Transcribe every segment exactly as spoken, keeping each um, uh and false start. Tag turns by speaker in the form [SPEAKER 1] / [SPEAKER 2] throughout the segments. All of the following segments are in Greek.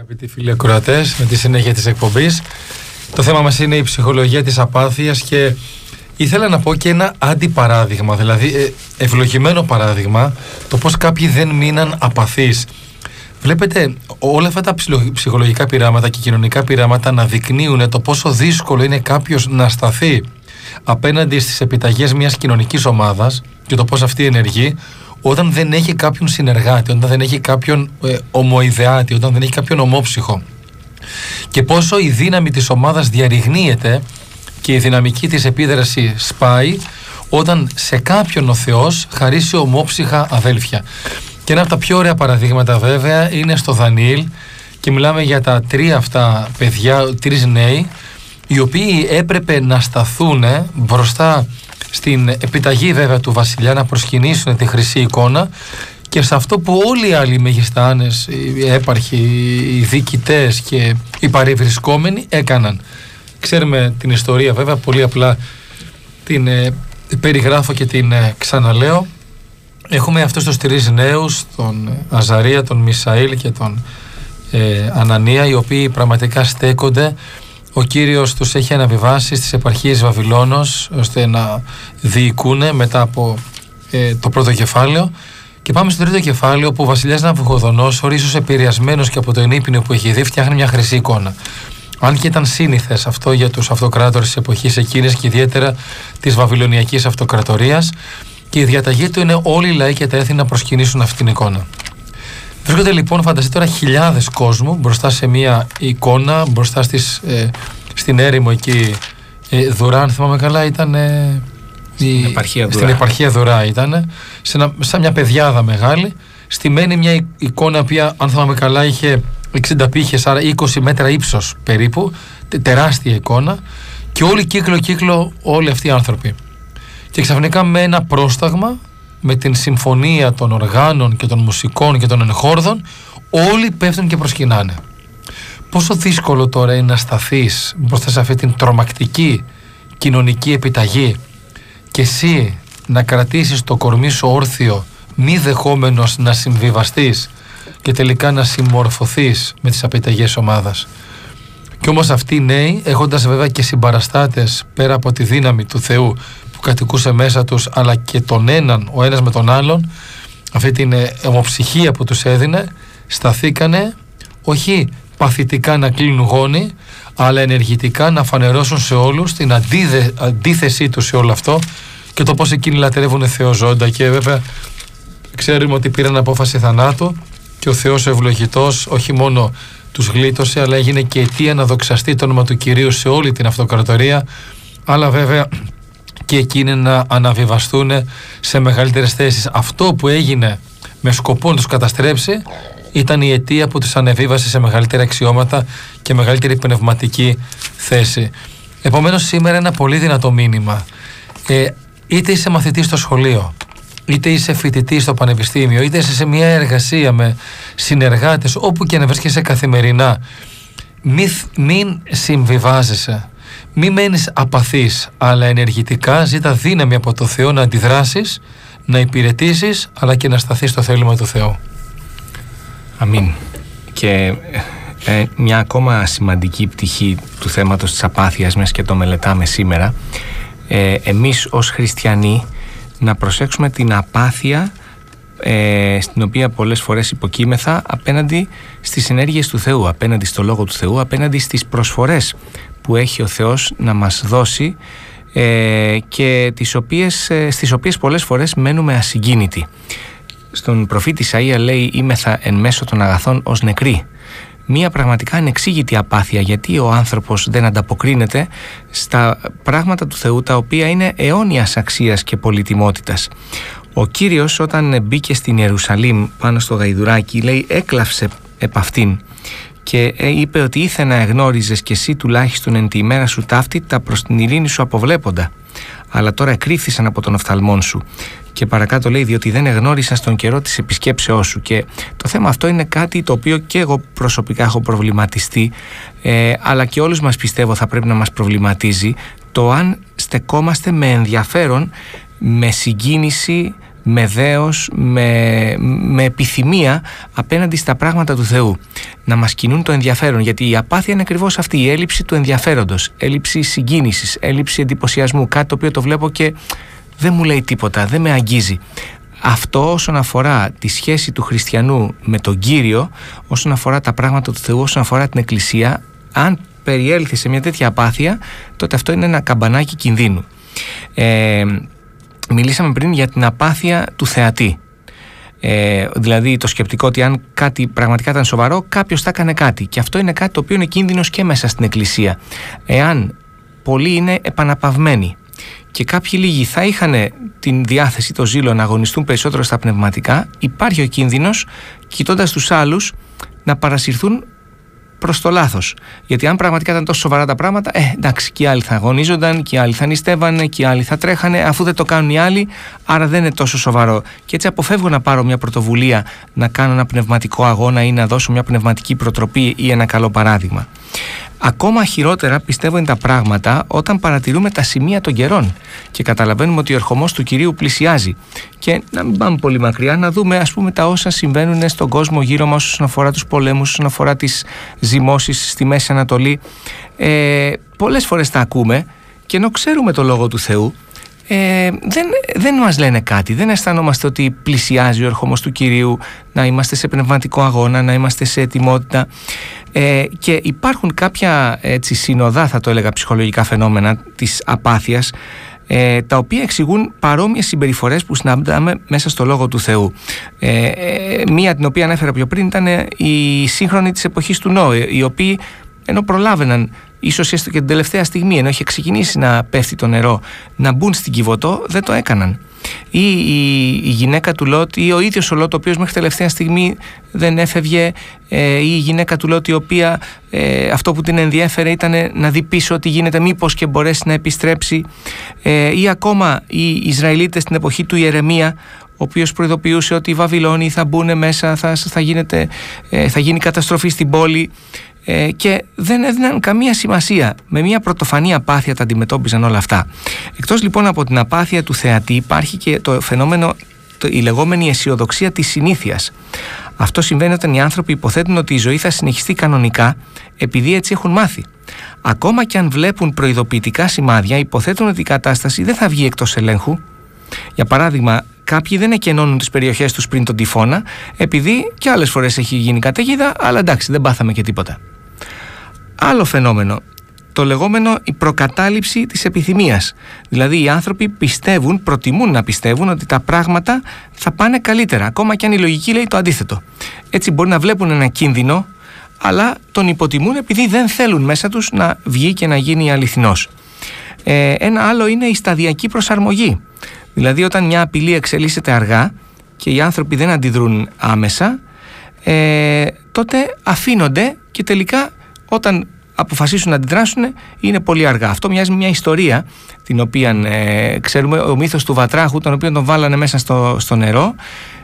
[SPEAKER 1] Αγαπητοί φίλοι ακροατές, με τη συνέχεια της εκπομπής. Το θέμα μας είναι η ψυχολογία της απάθειας και ήθελα να πω και ένα αντιπαράδειγμα, δηλαδή ευλογημένο παράδειγμα, το πώς κάποιοι δεν μείναν απαθείς. Βλέπετε όλα αυτά τα ψυχολογικά πειράματα και κοινωνικά πειράματα να δεικνύουν το πόσο δύσκολο είναι κάποιος να σταθεί απέναντι στις επιταγές μιας κοινωνικής ομάδας και το πώς αυτή ενεργεί όταν δεν έχει κάποιον συνεργάτη, όταν δεν έχει κάποιον ε, ομοειδεάτη, όταν δεν έχει κάποιον ομόψυχο. Και πόσο η δύναμη της ομάδας διαρριγνύεται και η δυναμική της επίδραση σπάει όταν σε κάποιον ο Θεός χαρίσει ομόψυχα αδέλφια. Και ένα από τα πιο ωραία παραδείγματα βέβαια είναι στο Δανιήλ και μιλάμε για τα τρία αυτά παιδιά, τρεις νέοι, οι οποίοι έπρεπε να σταθούν μπροστά στην επιταγή βέβαια του βασιλιά, να προσκυνήσουν τη χρυσή εικόνα, και σε αυτό που όλοι οι άλλοι μεγιστάνες, οι έπαρχοι, οι διοικητές και οι παρευρισκόμενοι έκαναν. Ξέρουμε την ιστορία βέβαια, πολύ απλά την ε, περιγράφω και την ε, ξαναλέω. Έχουμε αυτούς τους τρεις νέους, τον Αζαρία, τον Μισαήλ και τον ε, Ανανία, οι οποίοι πραγματικά στέκονται. Ο Κύριος τους έχει αναβιβάσει στις επαρχίες Βαβυλώνος ώστε να διοικούν μετά από ε, το πρώτο κεφάλαιο. Και πάμε στο τρίτο κεφάλαιο, όπου ο βασιλιάς Ναβουχοδονόσορ, ίσως επηρεασμένος και από το ενίπινο που έχει δει, φτιάχνει μια χρυσή εικόνα. Αν και ήταν σύνηθες αυτό για τους αυτοκράτορες της εποχής εκείνης και ιδιαίτερα της Βαβυλωνιακής Αυτοκρατορίας, και η διαταγή του είναι όλοι οι λαοί και τα έθνη να προσκυνήσουν αυτή την εικόνα. Βρίσκονται λοιπόν, φανταστείτε τώρα, χιλιάδες κόσμου μπροστά σε μια εικόνα, μπροστά στις, ε, στην έρημο εκεί ε, Δουρά, αν θυμάμαι καλά, ήταν. Ε,
[SPEAKER 2] στην,
[SPEAKER 1] η,
[SPEAKER 2] επαρχία
[SPEAKER 1] στην επαρχία Δουρά ήταν, σε ένα, σαν μια πεδιάδα μεγάλη, στημένη μια εικόνα που, αν θυμάμαι καλά, είχε εξήντα πύχες, άρα είκοσι μέτρα ύψος περίπου, τε, τεράστια εικόνα, και όλοι κύκλο-κύκλο όλοι αυτοί οι άνθρωποι. Και ξαφνικά με ένα πρόσταγμα, με την συμφωνία των οργάνων και των μουσικών και των εγχόρδων, όλοι πέφτουν και προσκυνάνε. Πόσο δύσκολο τώρα είναι να σταθείς μπροστά σε αυτή την τρομακτική κοινωνική επιταγή και εσύ να κρατήσεις το κορμί σου όρθιο, μη δεχόμενος να συμβιβαστείς και τελικά να συμμορφωθείς με τις επιταγές ομάδας. Κι όμως αυτοί οι νέοι, έχοντας βέβαια και συμπαραστάτες πέρα από τη δύναμη του Θεού που κατοικούσε μέσα τους, αλλά και τον έναν ο ένας με τον άλλον, αυτή την αιμοψυχία που τους έδινε, σταθήκανε όχι παθητικά να κλείνουν γόνοι, αλλά ενεργητικά να φανερώσουν σε όλους την αντίδε, αντίθεσή τους σε όλο αυτό και το πώς εκείνοι λατρεύουν Θεοζώντα. Και βέβαια ξέρουμε ότι πήραν απόφαση θανάτου και ο Θεός ευλογητός όχι μόνο τους γλίτωσε, αλλά έγινε και αιτία να δοξαστεί το όνομα του Κυρίου σε όλη την αυτοκρατορία, αλλά βέβαια και εκείνοι να αναβιβαστούν σε μεγαλύτερες θέσεις. Αυτό που έγινε με σκοπό να τους καταστρέψει ήταν η αιτία που τους ανεβίβασε σε μεγαλύτερα αξιώματα και μεγαλύτερη πνευματική θέση. Επομένως σήμερα ένα πολύ δυνατό μήνυμα. Ε, είτε είσαι μαθητής στο σχολείο, είτε είσαι φοιτητής στο πανεπιστήμιο, είτε είσαι σε μια εργασία με συνεργάτες, όπου και να βρίσκεσαι καθημερινά, μην, μην συμβιβάζεσαι, μην μένεις απαθής, αλλά ενεργητικά ζήτα δύναμη από το Θεό να αντιδράσεις, να υπηρετήσεις, αλλά και να σταθείς στο θέλημα του Θεού.
[SPEAKER 2] Αμήν. Και ε, μια ακόμα σημαντική πτυχή του θέματος της απάθειας μας, και το μελετάμε σήμερα, ε, εμείς ως χριστιανοί να προσέξουμε την απάθεια ε, στην οποία πολλές φορές υποκείμεθα απέναντι στις ενέργειες του Θεού, απέναντι στο Λόγο του Θεού, απέναντι στις προσφορές που έχει ο Θεός να μας δώσει ε, και τις οποίες, ε, στις οποίες πολλές φορές μένουμε ασυγκίνητοι. Στον προφήτη Ισαΐα λέει «Είμεθα εν μέσω των αγαθών ως νεκροί». Μία πραγματικά ανεξήγητη απάθεια, γιατί ο άνθρωπος δεν ανταποκρίνεται στα πράγματα του Θεού, τα οποία είναι αιώνιας αξίας και πολυτιμότητας. Ο Κύριος όταν μπήκε στην Ιερουσαλήμ πάνω στο γαϊδουράκι, λέει, έκλαυσε επ' αυτήν και είπε ότι ήθε να εγνώριζες κι εσύ τουλάχιστον εν τη ημέρα σου ταύτητα προς την ειρήνη σου αποβλέποντα, αλλά τώρα εκρύφθησαν από τον οφθαλμόν σου. Και παρακάτω λέει, διότι δεν εγνώρισα στον καιρό της επισκέψεώς σου. Και το θέμα αυτό είναι κάτι το οποίο και εγώ προσωπικά έχω προβληματιστεί, ε, αλλά και όλους μας πιστεύω θα πρέπει να μας προβληματίζει, το αν στεκόμαστε με ενδιαφέρον, με συγκίνηση, με δέος, με, με επιθυμία απέναντι στα πράγματα του Θεού, να μας κινούν το ενδιαφέρον, γιατί η απάθεια είναι ακριβώς αυτή, η έλλειψη του ενδιαφέροντος, έλλειψη συγκίνησης, έλλειψη εντυπωσιασμού, κάτι το οποίο το βλέπω και δεν μου λέει τίποτα, δεν με αγγίζει. Αυτό όσον αφορά τη σχέση του χριστιανού με τον Κύριο, όσον αφορά τα πράγματα του Θεού, όσον αφορά την Εκκλησία, αν περιέλθει σε μια τέτοια απάθεια, τότε αυτό είναι ένα καμπανάκι κινδύνου. Ε, μιλήσαμε πριν για την απάθεια του θεατή. Ε, δηλαδή το σκεπτικό ότι αν κάτι πραγματικά ήταν σοβαρό, κάποιος θα έκανε κάτι. Και αυτό είναι κάτι το οποίο είναι κίνδυνος και μέσα στην Εκκλησία. Εάν πολλοί είναι επαναπαυμένοι και κάποιοι λίγοι θα είχαν την διάθεση, το ζήλο να αγωνιστούν περισσότερο στα πνευματικά, υπάρχει ο κίνδυνος, κοιτώντας τους άλλους, να παρασυρθούν προς το λάθος. Γιατί αν πραγματικά ήταν τόσο σοβαρά τα πράγματα, ε, εντάξει, και οι άλλοι θα αγωνίζονταν, και οι άλλοι θα νηστεύανε, και οι άλλοι θα τρέχανε, αφού δεν το κάνουν οι άλλοι, άρα δεν είναι τόσο σοβαρό. Και έτσι αποφεύγω να πάρω μια πρωτοβουλία, να κάνω ένα πνευματικό αγώνα ή να δώσω μια πνευματική προτροπή ή ένα καλό παράδειγμα. Ακόμα χειρότερα πιστεύω είναι τα πράγματα όταν παρατηρούμε τα σημεία των καιρών και καταλαβαίνουμε ότι ο ερχομός του Κυρίου πλησιάζει. Και να μην πάμε πολύ μακριά, να δούμε ας πούμε τα όσα συμβαίνουν στον κόσμο γύρω μας όσον αφορά τους πολέμους, όσον αφορά τις ζυμώσεις στη Μέση Ανατολή. Ε, πολλές φορές τα ακούμε και ενώ ξέρουμε το Λόγο του Θεού, Ε, δεν, δεν μας λένε κάτι, δεν αισθανόμαστε ότι πλησιάζει ο ερχομός του Κυρίου, να είμαστε σε πνευματικό αγώνα, να είμαστε σε ετοιμότητα, ε, και υπάρχουν κάποια έτσι συνοδά, θα το έλεγα, ψυχολογικά φαινόμενα της απάθειας, ε, τα οποία εξηγούν παρόμοιες συμπεριφορές που συναντάμε μέσα στο Λόγο του Θεού. ε, ε, μία την οποία ανέφερα πιο πριν ήταν η σύγχρονη της εποχής του Νόε, οι οποίοι ενώ προλάβαιναν ίσως έστω και την τελευταία στιγμή, ενώ είχε ξεκινήσει να πέφτει το νερό, να μπουν στην Κιβωτό, δεν το έκαναν. Ή η, η γυναίκα του Λότ, ή ο ίδιος ο Λότ, ο οποίος μέχρι τελευταία στιγμή δεν έφευγε, ε, ή η γυναίκα του Λότ, η οποία ε, αυτό που την ενδιέφερε ήταν να δει πίσω τι γίνεται, μήπως και μπορέσει να επιστρέψει, ε, ή ακόμα οι Ισραηλίτες στην εποχή του Ιερεμία, ο οποίος προειδοποιούσε ότι οι Βαβυλώνοι θα μπουν μέσα, θα, θα, γίνεται, ε, θα γίνει καταστροφή στην πόλη. Ε, και δεν έδιναν καμία σημασία. Με μια πρωτοφανή απάθεια τα αντιμετώπιζαν όλα αυτά. Εκτός λοιπόν από την απάθεια του θεατή, υπάρχει και το φαινόμενο, το, η λεγόμενη αισιοδοξία της συνήθειας. Αυτό συμβαίνει όταν οι άνθρωποι υποθέτουν ότι η ζωή θα συνεχιστεί κανονικά, επειδή έτσι έχουν μάθει. Ακόμα και αν βλέπουν προειδοποιητικά σημάδια, υποθέτουν ότι η κατάσταση δεν θα βγει εκτός ελέγχου. Για παράδειγμα, κάποιοι δεν εκενώνουν τις περιοχές τους πριν τον τυφώνα, επειδή και άλλες φορές έχει γίνει καταιγίδα, αλλά εντάξει, δεν πάθαμε και τίποτα. Άλλο φαινόμενο, το λεγόμενο η προκατάληψη της επιθυμίας. Δηλαδή οι άνθρωποι πιστεύουν, προτιμούν να πιστεύουν ότι τα πράγματα θα πάνε καλύτερα, ακόμα και αν η λογική λέει το αντίθετο. Έτσι μπορεί να βλέπουν ένα κίνδυνο, αλλά τον υποτιμούν επειδή δεν θέλουν μέσα τους να βγει και να γίνει αληθινός. Ε, ένα άλλο είναι η σταδιακή προσαρμογή. Δηλαδή όταν μια απειλή εξελίσσεται αργά και οι άνθρωποι δεν αντιδρούν άμεσα, ε, τότε αφήνονται και τελικά όταν αποφασίσουν να αντιδράσουν είναι πολύ αργά. Αυτό μοιάζει με μια ιστορία την οποία ε, ξέρουμε, ο μύθος του βατράχου, τον οποίο τον βάλανε μέσα στο, στο νερό,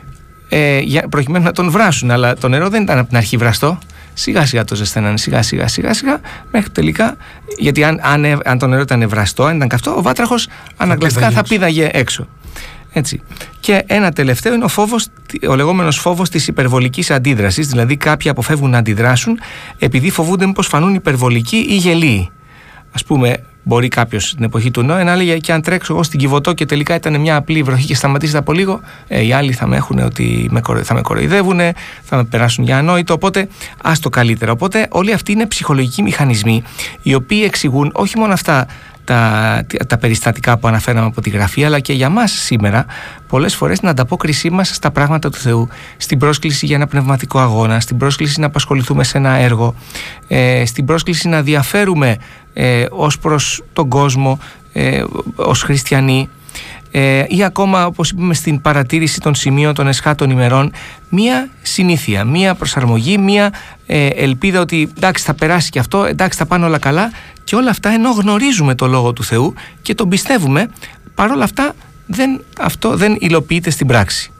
[SPEAKER 2] ε, για, προκειμένου να τον βράσουν, αλλά το νερό δεν ήταν από την αρχή βραστό. Σιγά σιγά το ζεσταίνανε, σιγά σιγά σιγά σιγά, μέχρι τελικά, γιατί αν, αν, αν το νερό ήταν βραστό, αν ήταν καυτό, ο βάτραχος αναγκαστικά θα πήδαγε έξω. Έτσι. Και ένα τελευταίο είναι ο φόβος, ο λεγόμενος φόβος της υπερβολικής αντίδρασης, δηλαδή κάποιοι αποφεύγουν να αντιδράσουν επειδή φοβούνται μήπως φανούν υπερβολικοί ή γελοί. Ας πούμε, μπορεί κάποιος στην εποχή του Νόε να έλεγε και αν τρέξω εγώ στην Κιβωτό και τελικά ήταν μια απλή βροχή και σταματήσει από λίγο, ε, οι άλλοι θα με έχουν ότι με κορο... θα με κοροϊδεύουν, θα με περάσουν για ανόητο, οπότε ας το καλύτερα. Οπότε όλοι αυτοί είναι ψυχολογικοί μηχανισμοί οι οποίοι εξηγούν όχι μόνο αυτά τα, τα περιστατικά που αναφέραμε από τη Γραφή, αλλά και για μας σήμερα πολλές φορές την ανταπόκρισή μας στα πράγματα του Θεού, στην πρόσκληση για ένα πνευματικό αγώνα, στην πρόσκληση να απασχοληθούμε σε ένα έργο, ε, στην πρόσκληση να διαφέρουμε ε, ως προς τον κόσμο ε, ως χριστιανοί, ε, ή ακόμα, όπως είπαμε, στην παρατήρηση των σημείων των εσχάτων ημερών, μία συνήθεια, μία προσαρμογή, μία ε, ελπίδα ότι εντάξει θα περάσει και αυτό, εντάξει θα πάνε όλα καλά, και όλα αυτά ενώ γνωρίζουμε το Λόγο του Θεού και τον πιστεύουμε, παρόλα αυτά δεν, αυτό δεν υλοποιείται στην πράξη.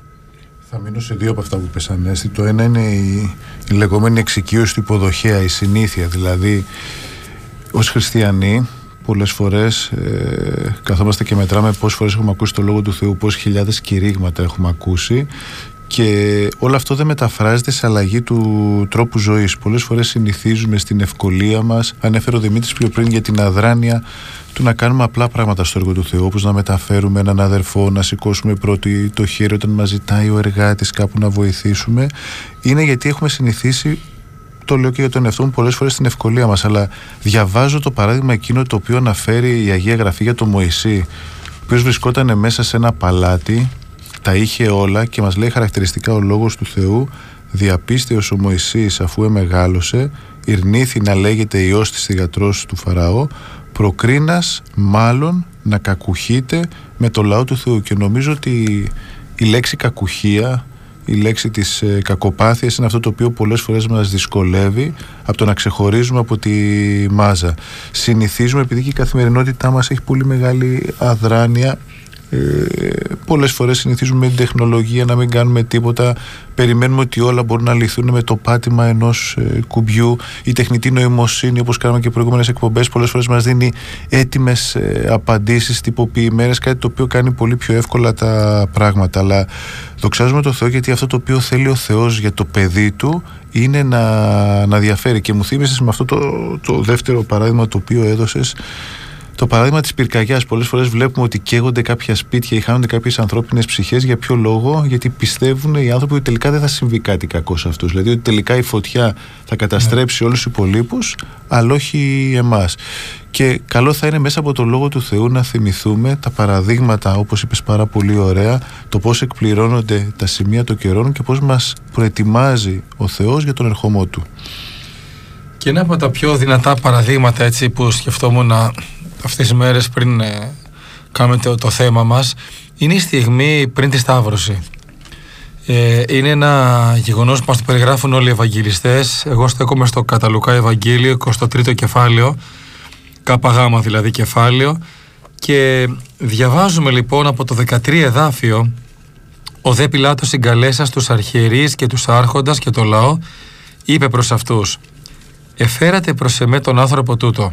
[SPEAKER 3] Θα μείνω σε δύο από αυτά που είπες, Ανέστη. Το ένα είναι η, η λεγόμενη εξοικείωση του υποδοχέα, η συνήθεια. Δηλαδή, ως χριστιανοί πολλές φορές ε, καθόμαστε και μετράμε πόσες φορές έχουμε ακούσει το Λόγο του Θεού, πόσες χιλιάδες κηρύγματα έχουμε ακούσει, και όλο αυτό δεν μεταφράζεται σε αλλαγή του τρόπου ζωής. Πολλές φορές συνηθίζουμε στην ευκολία μας. Ανέφερε ο Δημήτρης πιο πριν για την αδράνεια του να κάνουμε απλά πράγματα στο έργο του Θεού, όπως να μεταφέρουμε έναν αδερφό, να σηκώσουμε πρώτοι το χέρι όταν μας ζητάει ο εργάτης κάπου να βοηθήσουμε. Είναι γιατί έχουμε συνηθίσει, το λέω και για τον εαυτό μου, πολλές φορές στην ευκολία μας. Αλλά διαβάζω το παράδειγμα εκείνο το οποίο αναφέρει η Αγία Γραφή για τον Μωυσή, ο οποίος βρισκόταν μέσα σε ένα παλάτι, τα είχε όλα, και μας λέει χαρακτηριστικά ο Λόγος του Θεού: διαπίστεως ο Μωυσής, αφού εμεγάλωσε, ηρνήθη να λέγεται Υιός της θυγατρός του Φαραώ, προκρίνας μάλλον να κακουχείται με το λαό του Θεού. Και νομίζω ότι η λέξη κακουχία, η λέξη της ε, κακοπάθειας, είναι αυτό το οποίο πολλές φορές μας δυσκολεύει από το να ξεχωρίζουμε από τη μάζα. Συνηθίζουμε, επειδή και η καθημερινότητά μας έχει πολύ μεγάλη αδράνεια, Ε, πολλές φορές συνηθίζουμε με την τεχνολογία να μην κάνουμε τίποτα. Περιμένουμε ότι όλα μπορούν να λυθούν με το πάτημα ενός ε, κουμπιού. Η τεχνητή νοημοσύνη, όπως κάναμε και προηγούμενες εκπομπές, πολλές φορές μας δίνει έτοιμες ε, απαντήσεις τυποποιημένες, κάτι το οποίο κάνει πολύ πιο εύκολα τα πράγματα. Αλλά δοξάζουμε τον Θεό, γιατί αυτό το οποίο θέλει ο Θεός για το παιδί του είναι να, να διαφέρει. Και μου θύμισες με αυτό το, το δεύτερο παράδειγμα το οποίο έδωσες, το παράδειγμα της πυρκαγιάς. Πολλές φορές βλέπουμε ότι καίγονται κάποια σπίτια ή χάνονται κάποιες ανθρώπινες ψυχές. Για ποιο λόγο? Γιατί πιστεύουν οι άνθρωποι ότι τελικά δεν θα συμβεί κάτι κακό σε αυτούς. Δηλαδή ότι τελικά η φωτιά θα καταστρέψει yeah. όλους τους υπολείπους, αλλά όχι εμάς. Και καλό θα είναι μέσα από το Λόγο του Θεού να θυμηθούμε τα παραδείγματα, όπως είπες πάρα πολύ ωραία, το πώς εκπληρώνονται τα σημεία των καιρών και πώς μας προετοιμάζει ο Θεός για τον ερχομό του.
[SPEAKER 1] Και ένα από τα πιο δυνατά παραδείγματα, έτσι, που σκεφτόμουν να αυτές τις μέρες πριν ε, κάνουμε το, το θέμα μας, είναι η στιγμή πριν τη Σταύρωση. Ε, είναι ένα γεγονός που μας το περιγράφουν όλοι οι Ευαγγελιστές. Εγώ στέκομαι στο κατά Λουκά Ευαγγέλιο, εικοστό τρίτο κεφάλαιο, ΚΓ δηλαδή κεφάλαιο, και διαβάζουμε λοιπόν από το δεκατρία εδάφιο: «Ο δε Πιλάτος συγκαλέσας τους αρχιερείς και τους άρχοντας και το λαό, είπε προς αυτούς: εφέρατε προς εμέ τον άνθρωπο τούτο,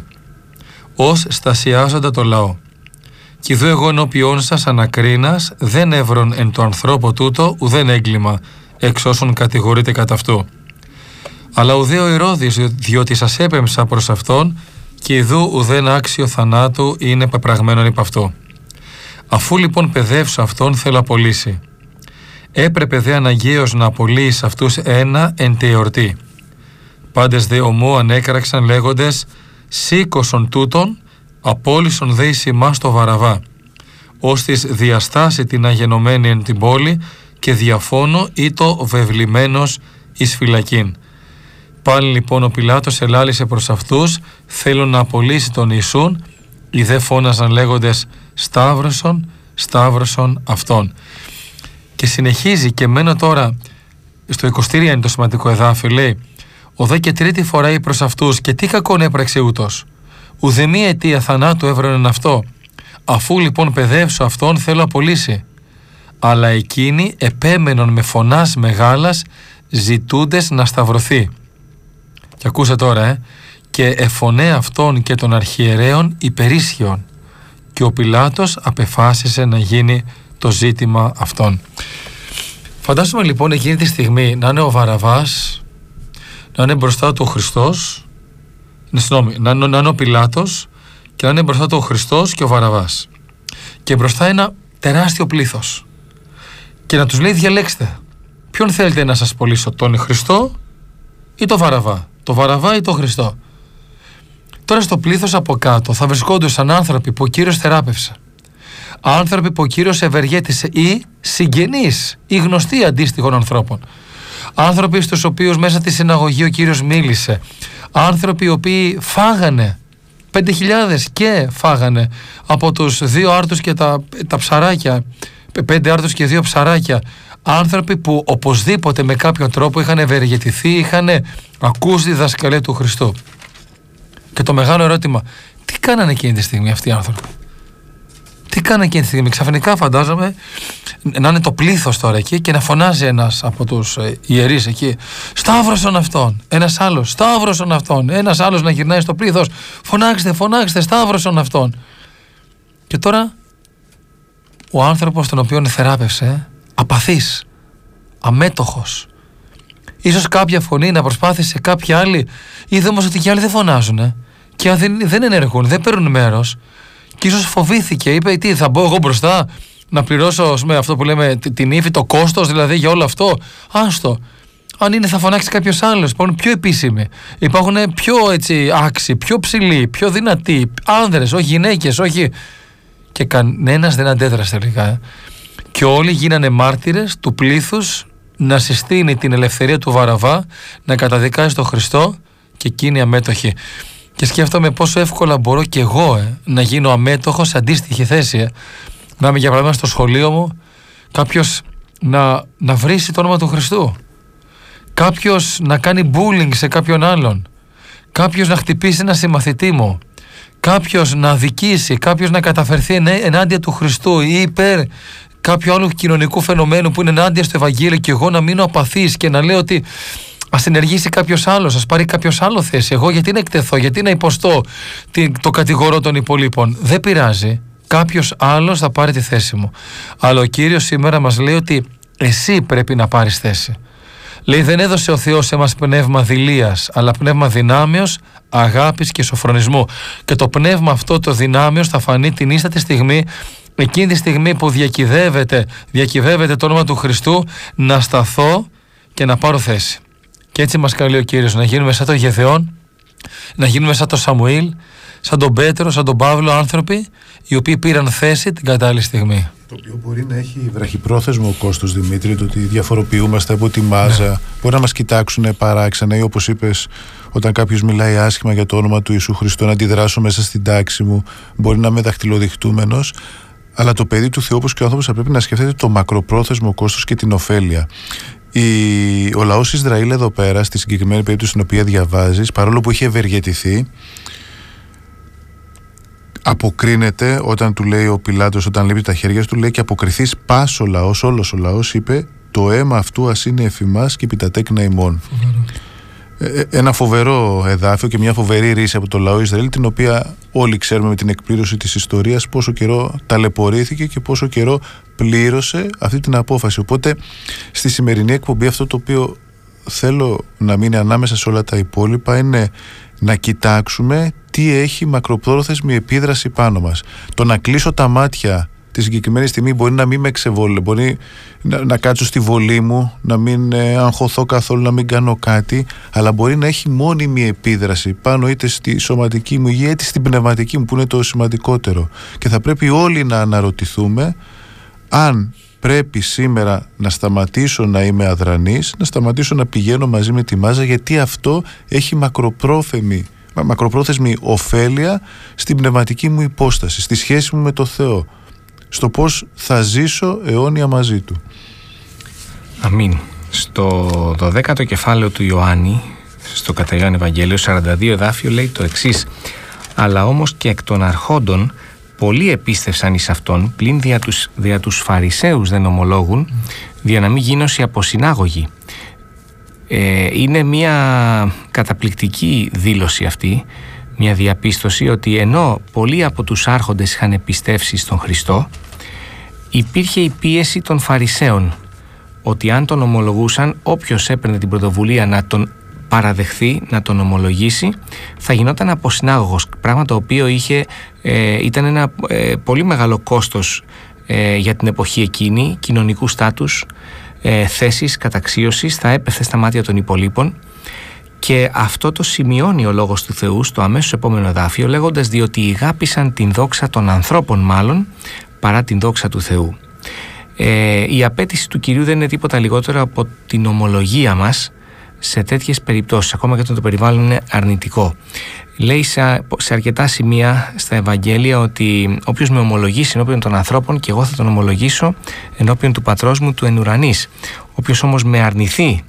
[SPEAKER 1] ως στασιάζοντα το λαό. Κι ειδού εγώ ενώπιόν σας ανακρίνας, δεν έβρον εν το ανθρώπο τούτο ουδέν έγκλημα, εξ όσων κατηγορείται κατά αυτού. Αλλά ουδέ ο Ηρώδης, διότι σας έπεμψα προς αυτόν, και ειδού ουδέν άξιο θανάτου είναι πεπραγμένον υπ' αυτό. Αφού λοιπόν παιδεύσω αυτόν, θέλω απολύσει. Έπρεπε δε αναγκαίως να απολύεις αυτούς ένα εν τε εορτή. Πάντες δε ομού ανέκραξαν λέγοντες: σήκωσον τούτον, απόλυσον δε εις ημάς το Βαραβά, ώστις διαστάσει την αγενωμένη εν την πόλη, και διαφώνω ή το βεβλημένος εις φυλακήν. Πάλι λοιπόν ο Πιλάτος ελάλησε προς αυτούς, θέλουν να απολύσει τον Ιησούν, οι δε φώναζαν λέγοντες: σταύρωσον, σταύρωσον αυτόν. Και συνεχίζει, και μένω τώρα στο εικοστήρια, είναι το σημαντικό εδάφιο, λέει: ο δε και τρίτη φορά είπε προς αυτούς, και τι κακόν έπραξε ούτως, ουδεμία αιτία θανάτου έβρονεν αυτό. Αφού λοιπόν παιδεύσω αυτόν, θέλω απολύσει. Αλλά εκείνοι επέμενον με φωνάς μεγάλας, ζητούντες να σταυρωθεί. Και ακούσε τώρα, ε, και εφωνέ αυτόν και των αρχιερέων υπερίσχυον. Και ο Πιλάτος απεφάσισε να γίνει το ζήτημα αυτόν. Φαντάζομαι λοιπόν εκείνη τη στιγμή να είναι ο Βαραβάς, να είναι μπροστά του ο Χριστός, συγγνώμη, να, να είναι ο Πιλάτος και να είναι μπροστά του ο Χριστός και ο Βαραβάς. Και μπροστά ένα τεράστιο πλήθος. Και να τους λέει: διαλέξτε, ποιον θέλετε να σας πωλήσω, τον Χριστό ή το Βαραβά, το Βαραβά ή το Χριστό. Τώρα στο πλήθος από κάτω θα βρισκόντουσαν άνθρωποι που ο Κύριος θεράπευσε, άνθρωποι που ο Κύριος ευεργέτησε, ή συγγενείς ή γνωστοί αντίστοιχων ανθρώπων, άνθρωποι στους οποίους μέσα στη συναγωγή ο Κύριος μίλησε, άνθρωποι οι οποίοι φάγανε, πέντε χιλιάδες και φάγανε από τους δύο άρτους και τα, τα ψαράκια, πέντε άρτους και δύο ψαράκια, άνθρωποι που οπωσδήποτε με κάποιον τρόπο είχαν ευεργετηθεί, είχαν ακούσει τη διδασκαλία του Χριστού. Και το μεγάλο ερώτημα: τι κάνανε εκείνη τη στιγμή αυτοί οι άνθρωποι? Τι κάνει εκείνη τη στιγμή? Ξαφνικά φαντάζομαι να είναι το πλήθος τώρα εκεί και να φωνάζει ένας από τους ε, ιερείς εκεί, σταύρωσον αυτόν, ένας άλλος, σταύρωσον αυτόν, ένας άλλος να γυρνάει στο πλήθος, φωνάξτε, φωνάξτε, σταύρωσον αυτόν. Και τώρα ο άνθρωπος τον οποίον θεράπευσε, απαθής, αμέτωχος, ίσως κάποια φωνή να προσπάθησε κάποια άλλη, είδε όμως ότι και άλλοι δεν φωνάζουν ε, και δεν, δεν ενεργούν, δεν παίρνουν μέρος. Και ίσως φοβήθηκε, είπε τι θα μπω εγώ μπροστά να πληρώσω με αυτό που λέμε την ύφη, το κόστος δηλαδή για όλο αυτό? Άστο, αν είναι θα φωνάξει κάποιος άλλος. Υπάρχουν πιο επίσημοι, υπάρχουν πιο έτσι άξιοι, πιο ψηλοί, πιο δυνατοί, άνδρες, όχι γυναίκες, όχι. Και κανένας δεν αντέδρασε τελικά ε. Και όλοι γίνανε μάρτυρες του πλήθους να συστήνει την ελευθερία του Βαραβά, να καταδικάζει τον Χριστό, και εκείνοι αμέτωχοι. Και σκέφτομαι πόσο εύκολα μπορώ και εγώ ε, να γίνω αμέτωχος σε αντίστοιχη θέση. Ε. Να είμαι για παράδειγμα στο σχολείο μου, κάποιος να, να βρίσει το όνομα του Χριστού, κάποιος να κάνει bullying σε κάποιον άλλον, κάποιος να χτυπήσει ένα συμμαθητή μου, κάποιος να αδικήσει, κάποιος να καταφερθεί ενάντια του Χριστού ή υπέρ κάποιου άλλου κοινωνικού φαινομένου που είναι ενάντια στο Ευαγγέλιο, και εγώ να μείνω απαθής και να λέω ότι ας ενεργήσει κάποιος άλλος, ας πάρει κάποιος άλλο θέση. Εγώ γιατί να εκτεθώ, γιατί να υποστώ το κατηγορώ των υπολείπων? Δεν πειράζει. Κάποιος άλλος θα πάρει τη θέση μου. Αλλά ο Κύριος σήμερα μας λέει ότι εσύ πρέπει να πάρεις θέση. Λέει, δεν έδωσε ο Θεός σε μας πνεύμα δειλίας, αλλά πνεύμα δυνάμεως, αγάπης και σοφρονισμού. Και το πνεύμα αυτό το δυνάμεως θα φανεί την ίστατη στιγμή, εκείνη τη στιγμή που διακυβεύεται, διακυβεύεται το όνομα του Χριστού, να σταθώ και να πάρω θέση. Και έτσι μας καλεί ο Κύριος να γίνουμε σαν τον Γεδεών, να γίνουμε σαν τον Σαμουήλ, σαν τον Πέτρο, σαν τον Παύλο, άνθρωποι οι οποίοι πήραν θέση την κατάλληλη στιγμή.
[SPEAKER 3] Το οποίο μπορεί να έχει βραχυπρόθεσμο κόστος, Δημήτρη, το ότι διαφοροποιούμαστε από τη μάζα. Ναι. Μπορεί να μας κοιτάξουν παράξενα, ή όπως είπες, όταν κάποιος μιλάει άσχημα για το όνομα του Ιησού Χριστού, να αντιδράσω μέσα στην τάξη μου. Μπορεί να είμαι δαχτυλοδειχτούμενος. Αλλά το παιδί του Θεού, όπως και ο άνθρωπος, θα πρέπει να σκέφτεται το μακροπρόθεσμο κόστος και την ωφέλεια. Η... Ο λαός Ισραήλ εδώ πέρα, στη συγκεκριμένη περίπτωση στην οποία διαβάζεις, παρόλο που είχε ευεργετηθεί, αποκρίνεται όταν του λέει ο Πιλάτος, όταν λείπει τα χέρια του, λέει, και αποκριθείς πας ο λαός, όλος ο λαός, είπε, το αίμα αυτού ας είναι εφημάς και επί τα τέκνα ημών. Ε, ένα φοβερό εδάφιο και μια φοβερή ρίση από το λαό Ισραήλ, την οποία όλοι ξέρουμε με την εκπλήρωση της ιστορίας πόσο καιρό ταλαιπωρήθηκε και πόσο καιρό πλήρωσε αυτή την απόφαση. Οπότε στη σημερινή εκπομπή αυτό το οποίο θέλω να μείνει ανάμεσα σε όλα τα υπόλοιπα είναι να κοιτάξουμε τι έχει μακροπρόθεσμη επίδραση πάνω μας. Το να κλείσω τα μάτια τη συγκεκριμένη στιγμή μπορεί να μην με εξεβόλε, μπορεί να, να κάτσω στη βολή μου, να μην ε, αγχωθώ καθόλου, να μην κάνω κάτι, αλλά μπορεί να έχει μόνιμη επίδραση πάνω είτε στη σωματική μου υγεία είτε στην πνευματική μου, που είναι το σημαντικότερο. Και θα πρέπει όλοι να αναρωτηθούμε αν πρέπει σήμερα να σταματήσω να είμαι αδρανής, να σταματήσω να πηγαίνω μαζί με τη μάζα, γιατί αυτό έχει μακροπρόθεσμη, μακροπρόθεσμη ωφέλεια στην πνευματική μου υπόσταση, στη σχέση μου με το Θεό, στο πώς θα ζήσω αιώνια μαζί Του.
[SPEAKER 2] Αμήν. Στο δωδέκατο κεφάλαιο του Ιωάννη, στο κατά Ιωάννη Ευαγγέλιο, σαράντα δύο εδάφιο, λέει το εξής: «Αλλά όμως και εκ των αρχόντων πολλοί επίστευσαν εις αυτόν, πλην δια τους, δια τους Φαρισαίους δεν ομολόγουν, δια να μην γίνωσι αποσυνάγωγοι». Ε, είναι μια καταπληκτική δήλωση αυτή, μια διαπίστωση ότι ενώ πολλοί από τους άρχοντες είχαν επιστεύσει στον Χριστό, υπήρχε η πίεση των Φαρισαίων ότι αν τον ομολογούσαν, όποιος έπαιρνε την πρωτοβουλία να τον παραδεχθεί, να τον ομολογήσει, θα γινόταν αποσυνάγωγος, πράγμα το οποίο είχε, ε, ήταν ένα ε, πολύ μεγάλο κόστος ε, για την εποχή εκείνη, κοινωνικού στάτους, ε, θέσης, καταξίωσης, θα έπεφτε στα μάτια των υπολείπων. Και αυτό το σημειώνει ο Λόγος του Θεού στο αμέσως επόμενο εδάφιο, λέγοντας, διότι ηγάπησαν την δόξα των ανθρώπων μάλλον παρά την δόξα του Θεού. Ε, η απέτηση του Κυρίου δεν είναι τίποτα λιγότερο από την ομολογία μας σε τέτοιες περιπτώσεις, ακόμα και όταν το περιβάλλον είναι αρνητικό. Λέει σε, σε αρκετά σημεία στα Ευαγγέλια ότι όποιος με ομολογήσει ενώπιον των ανθρώπων, και εγώ θα τον ομολογήσω ενώπιον του Πατρός μου του εν ουρανής. Όποιος όμως με αρνηθεί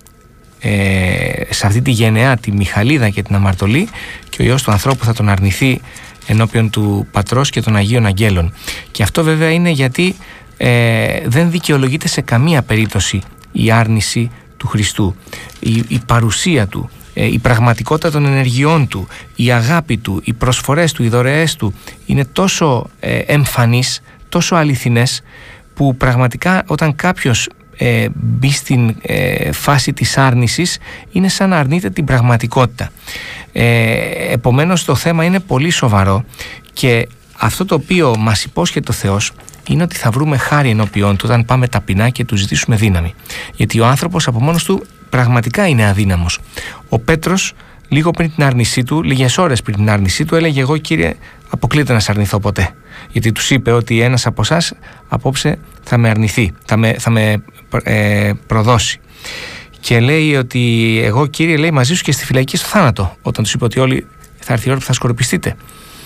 [SPEAKER 2] ε, σε αυτή τη γενεά, τη μιχαλίδα και την αμαρτωλή, και ο Υιός του ανθρώπου θα τον αρνηθεί ενώπιον του Πατρός και των Αγίων Αγγέλων. Και αυτό βέβαια είναι γιατί ε, δεν δικαιολογείται σε καμία περίπτωση η άρνηση του Χριστού, η, η παρουσία του, ε, η πραγματικότητα των ενεργειών του, η αγάπη του, οι προσφορές του, οι δωρεές του είναι τόσο ε, εμφανείς, τόσο αληθινές, που πραγματικά όταν κάποιος ε, μπει στην ε, φάση της άρνησης είναι σαν να αρνείται την πραγματικότητα. Ε, επομένως το θέμα είναι πολύ σοβαρό, και αυτό το οποίο μας υπόσχεται ο Θεός είναι ότι θα βρούμε χάρη ενώπιόν του όταν πάμε ταπεινά και του ζητήσουμε δύναμη, γιατί ο άνθρωπος από μόνος του πραγματικά είναι αδύναμος. Ο Πέτρος λίγο πριν την άρνησή του, λίγες ώρες πριν την άρνησή του, έλεγε: εγώ, Κύριε, αποκλείται να σε αρνηθώ ποτέ. Γιατί τους είπε ότι ένας από εσάς απόψε θα με αρνηθεί, θα με, θα με ε, προδώσει. Και λέει ότι εγώ, Κύριε, λέει, μαζί σου και στη φυλακή στο θάνατο, όταν τους είπε ότι όλοι θα έρθει η ώρα που θα σκορπιστείτε.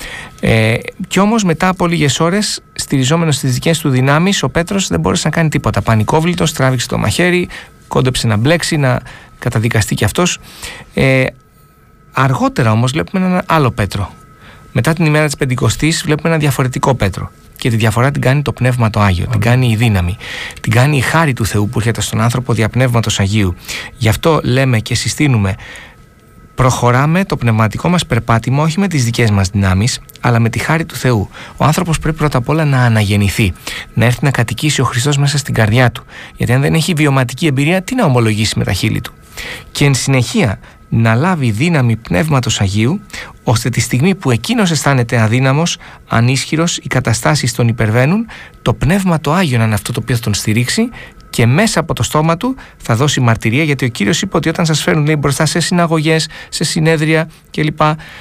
[SPEAKER 2] Ε, κι όμως μετά από λίγες ώρες, στηριζόμενος στις δικές του δυνάμεις, ο Πέτρος δεν μπόρεσε να κάνει τίποτα. Πανικόβλητος, τράβηξε το μαχαίρι, κόντεψε να μπλέξει, να καταδικαστεί κι αυτός. Ε, αργότερα όμως βλέπουμε έναν άλλο Πέτρο. Μετά την ημέρα της Πεντηκοστής βλέπουμε έναν διαφορετικό Πέτρο. Και τη διαφορά την κάνει το Πνεύμα το Άγιο, την κάνει η δύναμη, την κάνει η χάρη του Θεού που έρχεται στον άνθρωπο δια Πνεύματος Αγίου. Γι' αυτό λέμε και συστήνουμε: προχωράμε το πνευματικό μας περπάτημα όχι με τις δικές μας δυνάμεις, αλλά με τη χάρη του Θεού. Ο άνθρωπος πρέπει πρώτα απ' όλα να αναγεννηθεί, να έρθει να κατοικήσει ο Χριστός μέσα στην καρδιά του. Γιατί αν δεν έχει βιωματική εμπειρία, τι να ομολογήσει με τα χείλη του. Και εν συνεχεία να λάβει δύναμη Πνεύματος Αγίου, ώστε τη στιγμή που εκείνος αισθάνεται αδύναμος, ανίσχυρος, οι καταστάσεις τον υπερβαίνουν, το Πνεύμα το Άγιο να είναι αυτό το οποίο θα τον στηρίξει, και μέσα από το στόμα του θα δώσει μαρτυρία, γιατί ο Κύριος είπε ότι όταν σας φέρουν, λέει, μπροστά σε συναγωγές, σε συνέδρια κλπ,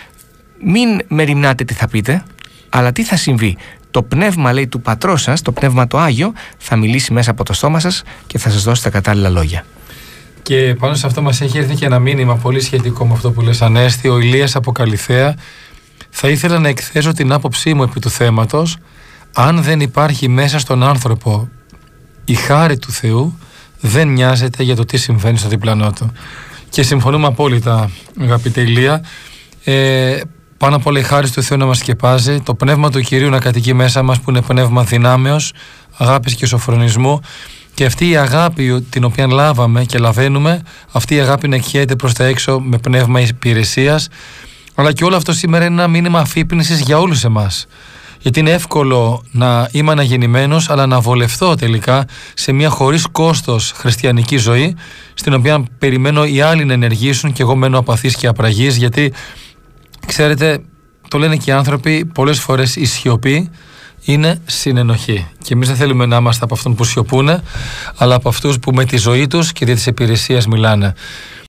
[SPEAKER 2] μην μεριμνάτε τι θα πείτε, αλλά τι θα συμβεί. Το πνεύμα, λέει, του Πατρός σας, το Πνεύμα το Άγιο, θα μιλήσει μέσα από το στόμα σας και θα σας δώσει τα κατάλληλα λόγια.
[SPEAKER 1] Και πάνω σε αυτό μας έχει έρθει και ένα μήνυμα πολύ σχετικό με αυτό που λες, Ανέστη. Ο Ηλίας από Καλιθέα: θα ήθελα να εκθέσω την άποψή μου επί του θέματος. Αν δεν υπάρχει μέσα στον άνθρωπο η χάρη του Θεού, δεν νοιάζεται για το τι συμβαίνει στο διπλανό του. Και συμφωνούμε απόλυτα, αγαπητέ Ηλία. Ε, πάνω απ' όλα η χάρη του Θεού να μας σκεπάζει, το πνεύμα του Κυρίου να κατοικεί μέσα μας, που είναι πνεύμα δυνάμεως, αγάπης και σοφρονισμού. Και αυτή η αγάπη την οποία λάβαμε και λαβαίνουμε, αυτή η αγάπη να εκχέεται προς τα έξω με πνεύμα υπηρεσίας. Αλλά και όλο αυτό σήμερα είναι ένα μήνυμα αφύπνισης για όλους εμάς. Γιατί είναι εύκολο να είμαι αναγεννημένος, αλλά να βολευτώ τελικά σε μια χωρίς κόστος χριστιανική ζωή, στην οποία περιμένω οι άλλοι να ενεργήσουν και εγώ μένω απαθής και απραγής. Γιατί, ξέρετε, το λένε και οι άνθρωποι, πολλές φορές η σιωπή είναι συνενοχή. Και εμείς δεν θέλουμε να είμαστε από αυτόν που σιωπούνε, αλλά από αυτούς που με τη ζωή τους και δια της υπηρεσίας μιλάνε.